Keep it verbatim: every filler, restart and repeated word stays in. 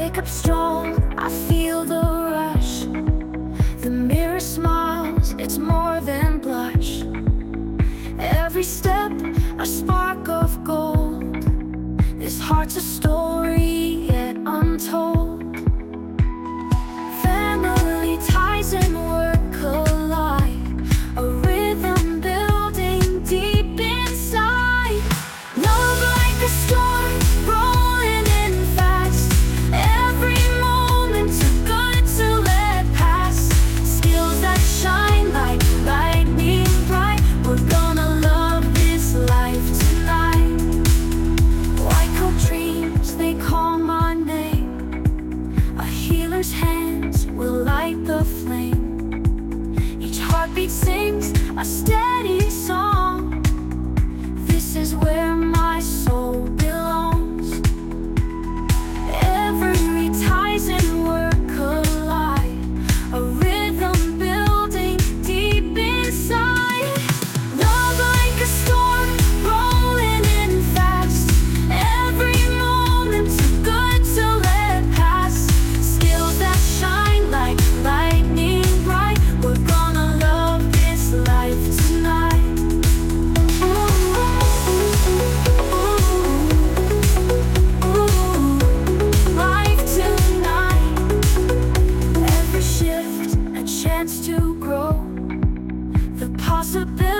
wake up strong, I feel the rush. The mirror smiles, it's more than blush. Every step, a spark of gold. This heart's a story yet untold. Family ties and work collide, a rhythm building deep inside. Love like a storm, rolling in fast. Every moment too good to let pass. Skills that shine like lightning bright. We're gonna love this life tonight. White coat dreams, they call my name. A healer's hands will light the flame. Each heartbeat sings a steady song. This is where my soul belongs. Every ties and work collide, a rhythm building deep inside. Love like a storm, rolling in fast. Every moment too good to let pass. Skills that shine like lightning bright. We're gonna love this life tonight. Life tonight. Every shift, a chance to grow. The possibility